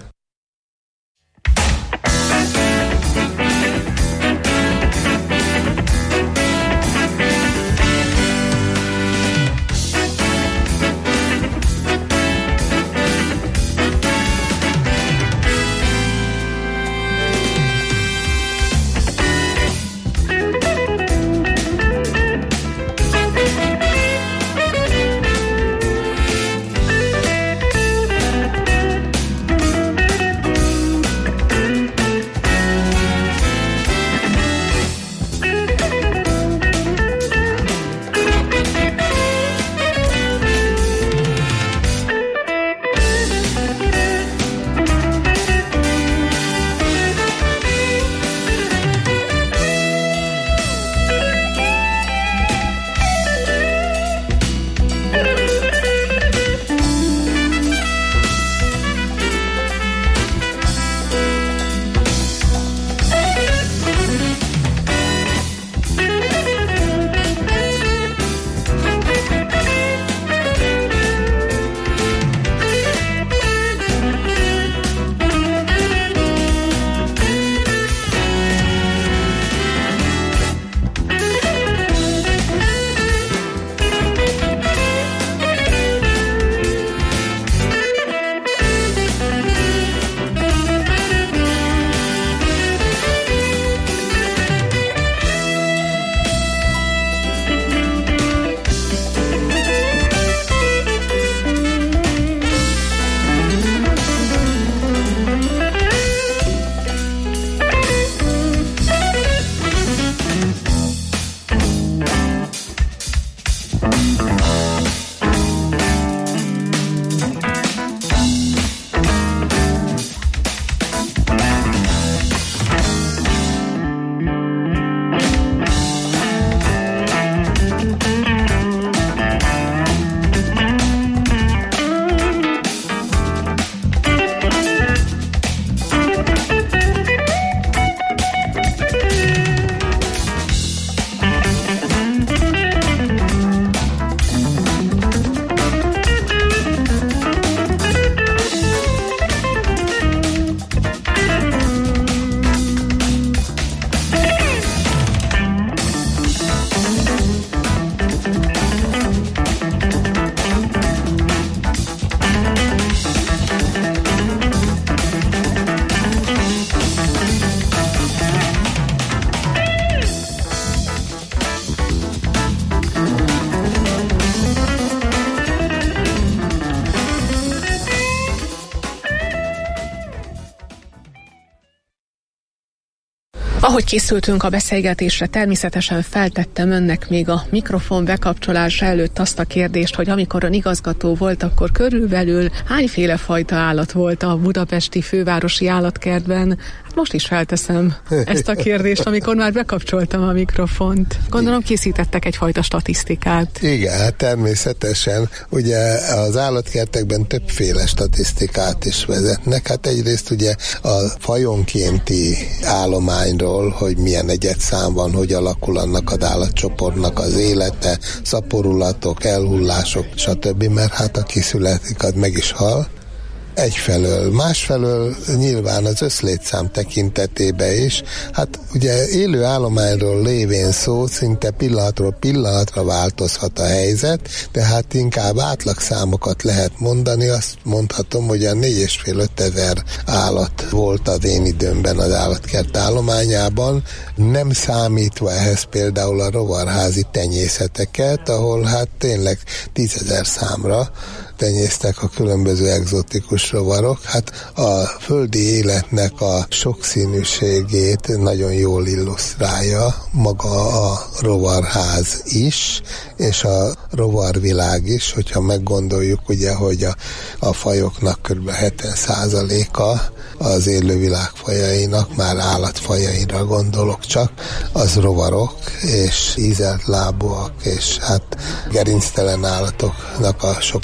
Ahogy készültünk a beszélgetésre, természetesen feltettem önnek még a mikrofon bekapcsolása előtt azt a kérdést, hogy amikor ön igazgató volt, akkor körülbelül hányféle fajta állat volt a budapesti fővárosi állatkertben? Hát most is felteszem ezt a kérdést, amikor már bekapcsoltam a mikrofont. Gondolom készítettek egyfajta statisztikát. Igen, hát természetesen. Ugye az állatkertekben többféle statisztikát is vezetnek. Hát egyrészt ugye a fajonkénti állományról, hogy milyen egyedszám van, hogy alakul annak az állatcsoportnak az élete, szaporulatok, elhullások, stb. Mert hát aki születik, az meg is hal. Egyfelől, másfelől nyilván az összlétszám tekintetében is, hát ugye élő állományról lévén szó, szinte pillanatról pillanatra változhat a helyzet, tehát inkább átlagszámokat lehet mondani, azt mondhatom, hogy a négy és fél öt ezer állat volt az én időmben az állatkert állományában, nem számítva ehhez például a rovarházi tenyészeteket, ahol hát tényleg tízezer számra tenyésztek a különböző egzotikus rovarok. Hát a földi életnek a sokszínűségét nagyon jól illusztrálja maga a rovarház is, és a rovarvilág is, hogyha meggondoljuk, ugye, hogy a, a fajoknak kb. hetven százaléka az élővilág fajainak, már állatfajaira gondolok csak, az rovarok, és ízelt lábúak, és hát gerinctelen állatoknak a sokaság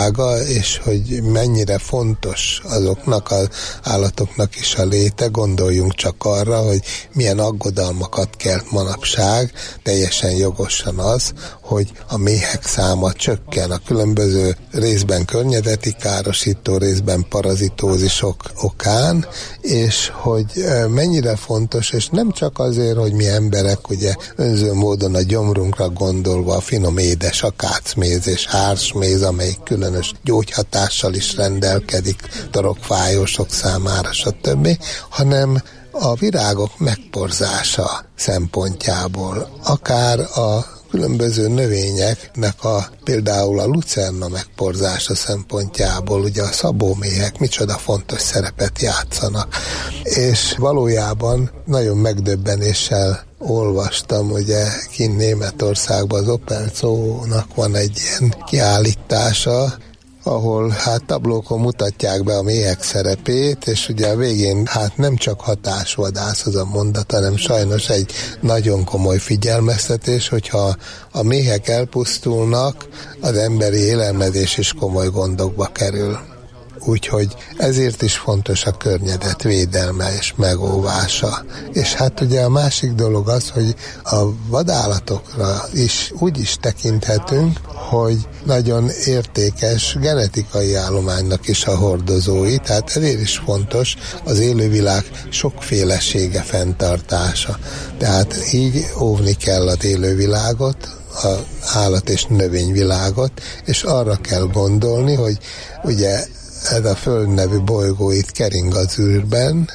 világa, és hogy mennyire fontos azoknak az állatoknak is a léte. Gondoljunk csak arra, hogy milyen aggodalmakat kelt manapság, teljesen jogosan az, hogy a méhek száma csökken a különböző részben környezeti károsító, részben parazitózisok okán, és hogy mennyire fontos, és nem csak azért, hogy mi emberek ugye önző módon a gyomrunkra gondolva a finom édes akácméz és hársméz, amelyik különös gyógyhatással is rendelkezik torokfájósok számára, stb., hanem a virágok megporzása szempontjából, akár a különböző növényeknek a, például a lucerna megporzása szempontjából, ugye a szabóméhek micsoda fontos szerepet játszanak. És valójában nagyon megdöbbenéssel olvastam, ugye kint Németországban az Opel Zoo-nak van egy ilyen kiállítása, ahol hát tablókon mutatják be a méhek szerepét, és ugye a végén hát nem csak hatásvadász az a mondat, hanem sajnos egy nagyon komoly figyelmeztetés, hogyha a méhek elpusztulnak, az emberi élelmezés is komoly gondokba kerül. Úgyhogy ezért is fontos a környezet védelme és megóvása. És hát ugye a másik dolog az, hogy a vadállatokra is úgy is tekinthetünk, hogy nagyon értékes genetikai állománynak is a hordozói, tehát ezért is fontos az élővilág sokfélesége fenntartása. Tehát így óvni kell az élővilágot, az állat- és növényvilágot, és arra kell gondolni, hogy ugye ez a Föld nevű bolygó itt kering az űrben,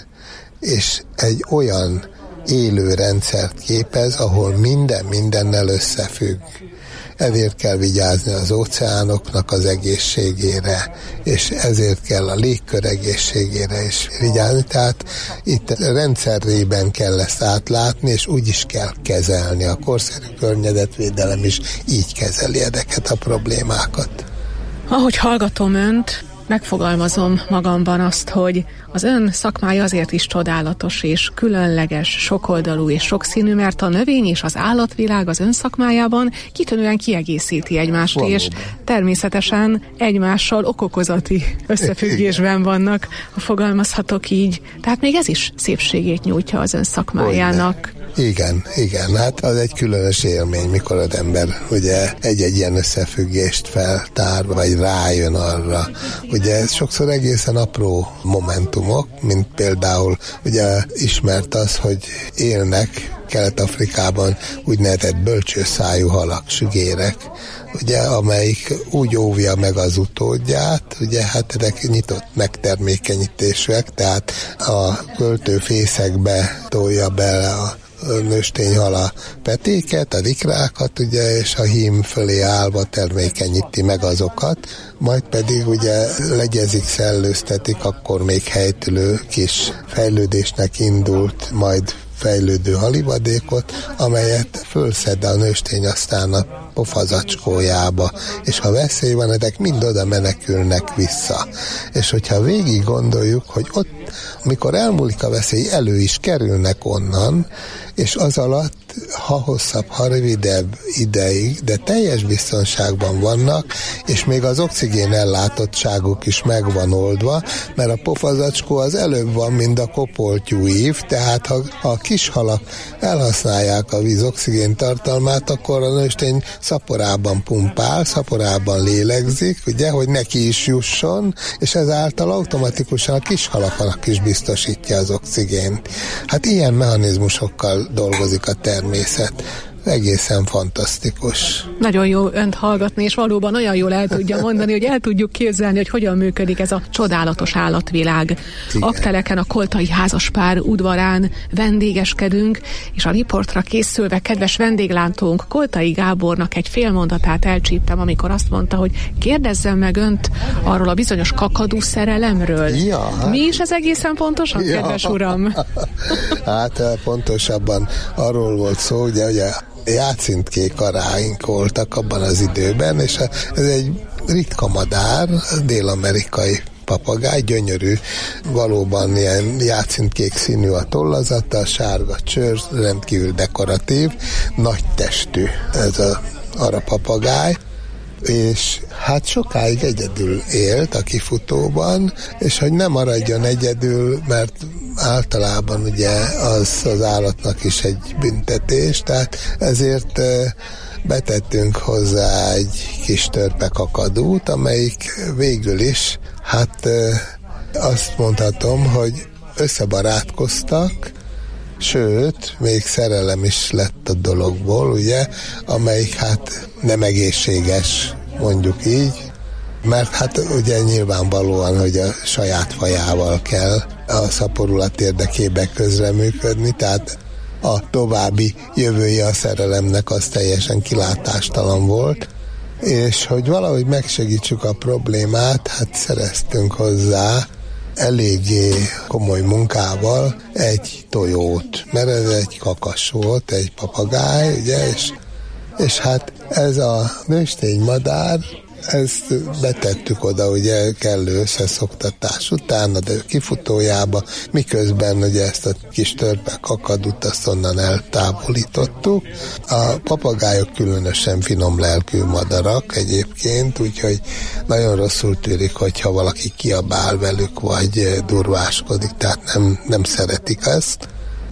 és egy olyan élő rendszert képez, ahol minden mindennel összefügg. Ezért kell vigyázni az óceánoknak az egészségére, és ezért kell a légkör egészségére is vigyázni. Tehát itt rendszerében kell ezt átlátni, és úgy is kell kezelni. A korszerű környezetvédelem is így kezeli ezeket a problémákat. Ahogy hallgatom önt, megfogalmazom magamban azt, hogy az ön szakmája azért is csodálatos és különleges, sokoldalú és sokszínű, mert a növény és az állatvilág az ön szakmájában kitűnően kiegészíti egymást, valóban. És természetesen egymással okokozati összefüggésben vannak, ha fogalmazhatok így. Tehát még ez is szépségét nyújtja az ön szakmájának. Igen, igen, hát az egy különös élmény, mikor az ember ugye egy-egy ilyen összefüggést feltár, vagy rájön arra. Ugye ez sokszor egészen apró momentumok, mint például ugye ismert az, hogy élnek Kelet-Afrikában úgynevezett bölcsőszájú halak, sügérek, ugye, amelyik úgy óvja meg az utódját, ugye hát ezek nyitott megtermékenyítésűek, tehát a költőfészekbe tolja bele a nőstényhal a petéket, a ikrákat, ugye, és a hím fölé állva termékenyíti meg azokat, majd pedig ugye legyezik, szellőztetik, akkor még helytülő kis fejlődésnek indult, majd fejlődő halivadékot, amelyet fölszed a nőstény aztán a pofazacskójába, és ha veszély van, ezek mind oda menekülnek vissza. És hogyha végig gondoljuk, hogy ott, amikor elmúlik a veszély, elő is kerülnek onnan, és az alatt, ha hosszabb, ha rövidebb ideig, de teljes biztonságban vannak, és még az oxigén ellátottságuk is meg van oldva, mert a pofazacskó az előbb van, mint a kopoltyú ív, tehát ha a kis halak elhasználják a víz oxigén tartalmát, akkor a nőstény szaporában pumpál, szaporában lélegzik, ugye, hogy neki is jusson, és ezáltal automatikusan a kis halaknak is biztosítja az oxigént. Hát ilyen mechanizmusokkal dolgozik a természet. Egészen fantasztikus. Nagyon jó önt hallgatni, és valóban olyan jól el tudja mondani, hogy el tudjuk képzelni, hogy hogyan működik ez a csodálatos állatvilág. Igen. Akteleken a koltai házaspár udvarán vendégeskedünk, és a riportra készülve kedves vendéglátónk Koltai Gábornak egy fél mondatát elcsíptem, amikor azt mondta, hogy kérdezzem meg önt arról a bizonyos kakadú szerelemről. Ja, hát... Mi is ez egészen pontosan, ja. Kedves uram? Hát pontosabban arról volt szó, ugye, ugye játszintkék aráink voltak abban az időben, és ez egy ritka madár, dél-amerikai papagáj, gyönyörű, valóban ilyen játszintkék színű a tollazata, sárga csőr, rendkívül dekoratív, nagy testű ez az arapapagáj, és hát sokáig egyedül élt a kifutóban, és hogy nem maradjon egyedül, mert általában ugye az az állatnak is egy büntetés, tehát ezért betettünk hozzá egy kis törpekakadút, amelyik végül is, hát azt mondhatom, hogy összebarátkoztak, sőt, még szerelem is lett a dologból, ugye, amelyik hát nem egészséges, mondjuk így, mert hát ugye nyilvánvalóan, hogy a saját fajával kell a szaporulat érdekében közreműködni, tehát a további jövője a szerelemnek az teljesen kilátástalan volt, és hogy valahogy megsegítsük a problémát, hát szereztünk hozzá eléggé komoly munkával egy tojót, mert ez egy kakas volt, egy papagáj, ugye, és, és hát ez a nősténymadár, ezt betettük oda ugye kellő összeszoktatás után, de kifutójába, miközben ugye ezt a kis törpe kakadut azt onnan eltávolítottuk. A papagájok különösen finom lelkű madarak egyébként, úgyhogy nagyon rosszul tűrik, hogyha valaki kiabál velük, vagy durváskodik, tehát nem, nem szeretik ezt,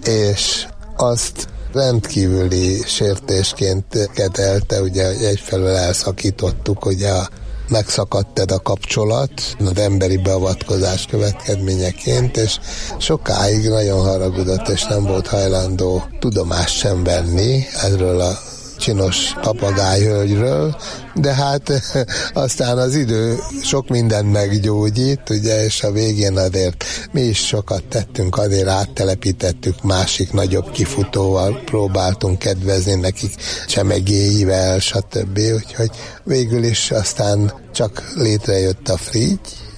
és azt rendkívüli sértésként kezelte, ugye egyfelől elszakítottuk, ugye a, megszakadt a kapcsolat az emberi beavatkozás következményeként, és sokáig nagyon haragudott, és nem volt hajlandó tudomást sem venni erről a csinos papagájhölgyről, de hát aztán az idő sok mindent meggyógyít, ugye, és a végén azért mi is sokat tettünk, azért áttelepítettük, másik nagyobb kifutóval próbáltunk kedvezni nekik, csemegéivel, stb. Úgyhogy végül is aztán csak létrejött a Frigy,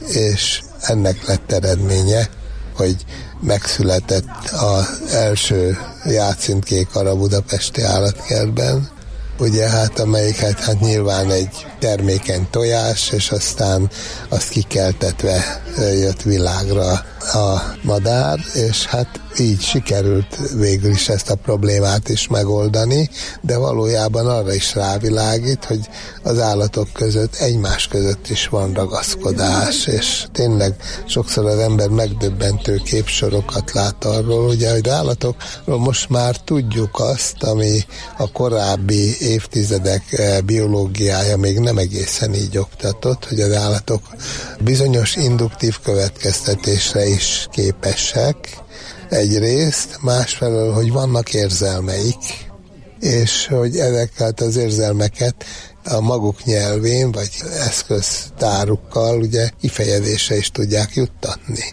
és ennek lett eredménye, hogy megszületett az első játszintkék a budapesti állatkertben, ugye hát amelyiket hát nyilván egy termékeny tojás, és aztán azt kikeltetve jött világra a madár, és hát így sikerült végül is ezt a problémát is megoldani, de valójában arra is rávilágít, hogy az állatok között, egymás között is van ragaszkodás, és tényleg sokszor az ember megdöbbentő képsorokat lát arról, ugye, hogy állatokról most már tudjuk azt, ami a korábbi évtizedek biológiája még nem egészen így oktatott, hogy az állatok bizonyos induktív következtetésre is képesek, egyrészt, másfelől, hogy vannak érzelmeik, és hogy ezeket az érzelmeket a maguk nyelvén, vagy eszköztárukkal ugye kifejezésre is tudják juttatni.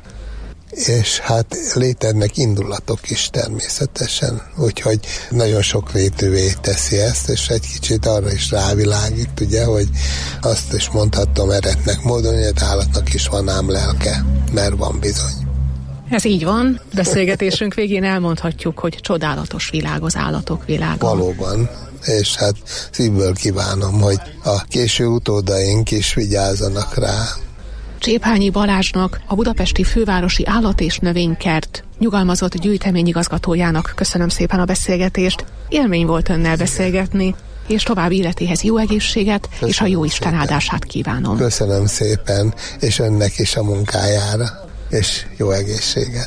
És hát léteznek indulatok is természetesen, úgyhogy nagyon sokrétűvé teszi ezt, és egy kicsit arra is rávilágít, ugye, hogy azt is mondhatom eretnek módon, hogy az állatnak is van ám lelke, mert van bizony. Ez így van. Beszélgetésünk végén elmondhatjuk, hogy csodálatos világ az állatok világa. Valóban, és hát szívből kívánom, hogy a késő utódaink is vigyázzanak rá. Cséphányi Balázsnak, a budapesti fővárosi állat- és növénykert nyugalmazott gyűjteményigazgatójának köszönöm szépen a beszélgetést. Élmény volt önnel beszélgetni, és további életéhez jó egészséget, köszönöm és a jó Isten áldását kívánom. Köszönöm szépen, és önnek is a munkájára, és jó egészséget.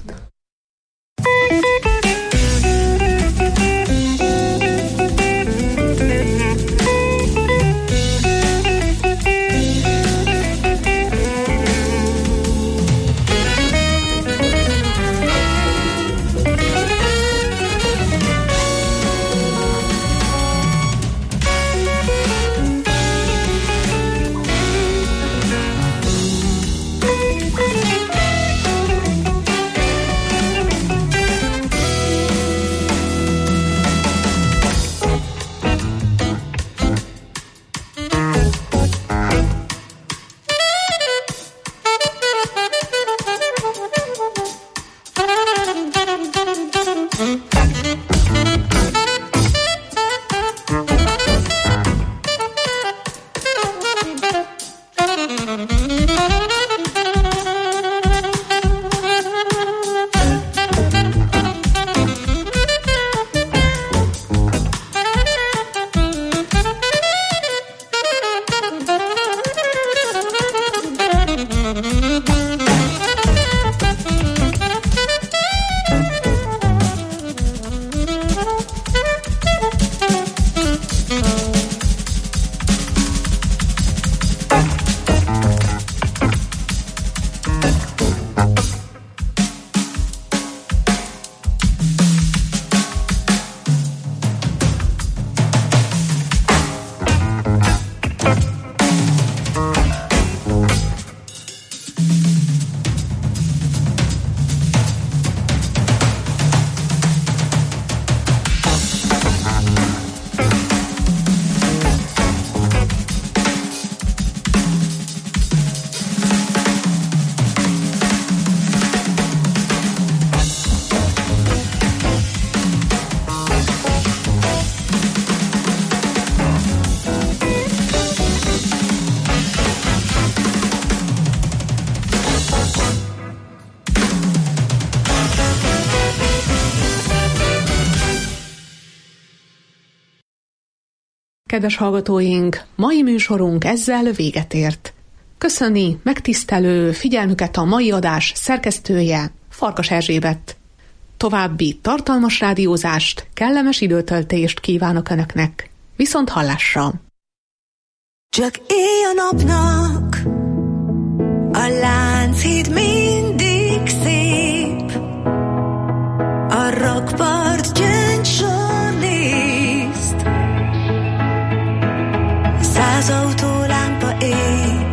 kedves hallgatóink, mai műsorunk ezzel véget ért. Köszöni megtisztelő figyelmüket a mai adás szerkesztője, Farkas Erzsébet. További tartalmas rádiózást, kellemes időtöltést kívánok Önöknek. Viszont hallásra! Csak éj a napnak, a Lánchíd mindig szép, a rakpart gyöngysor nézd, száz autólámpa ég.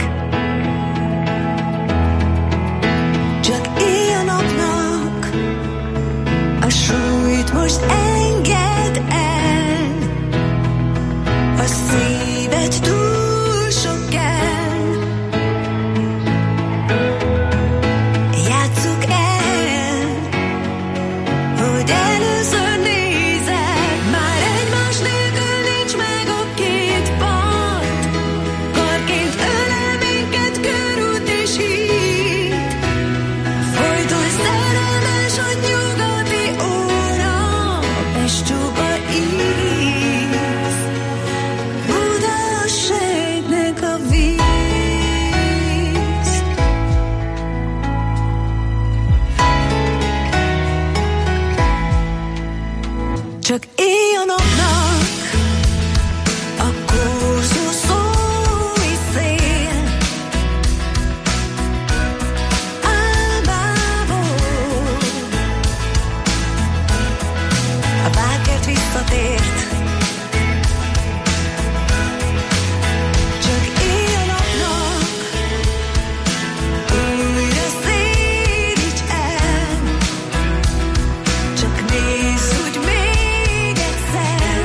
Csak éj a napnak, a súlyt most engedd el, a szíved túl sok kell. Játsszuk el, hogy először nézed, már egymás nélkül nincs meg a két part. Karként ölel minket körút és híd, folyton szerelmes a nyugati óra, a Pest-csuga íz, Budaségnek a víz. Csak éj a napnak, a kózó szói szél, álmából a vágert visszatért. Csak éj a napnak, újra szédíts el, csak nézz úgy még egyszer.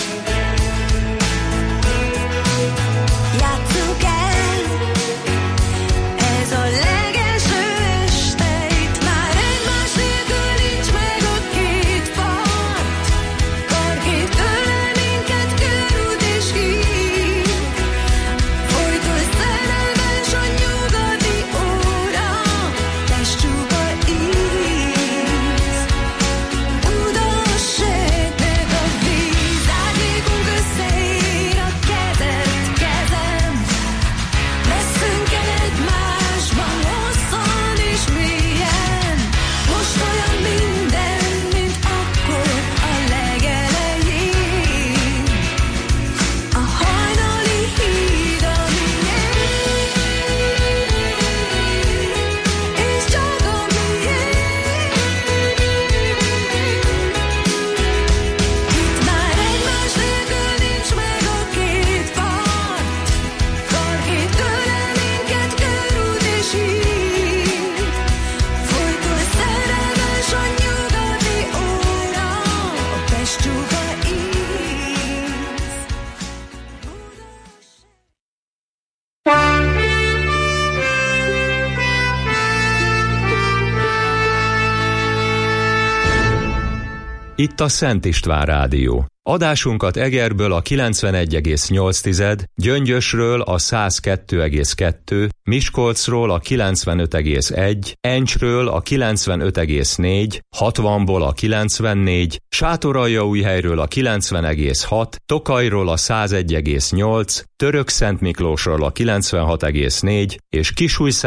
Játsszuk el, ez a legelső este, itt már egymás nélkül nincs meg a két part. Karként ölel minket körút és híd, folyton szerelmes a nyugati óra, Pest-csuga íz, Budaségnek a víz. Árnyékunk összeér a kezed kezem, veszünk el egymásban hosszan és mélyen. Most olyan minden, mint akkor a legelején, a hajnali híd a miénk, és csak a miénk. Itt már egymás nélkül nincs meg a két part. Karként ölel minket körút és híd, folyton szerelmes a nyugati óra, a Pest-csuga íz. Itt a Szent István Rádió. Adásunkat Egerből a kilencvenegy egész nyolc, Gyöngyösről a száz kettő egész kettő, Miskolcról a kilencvenöt egész egy, Encsről a kilencvenöt egész négy, hatvanból a kilencvennégy, Sátoraljaújhelyről a kilencven egész hat, Tokajról a száz egy egész nyolc, Törökszentmiklósról a kilencvenhat egész négy és Kisújszálásról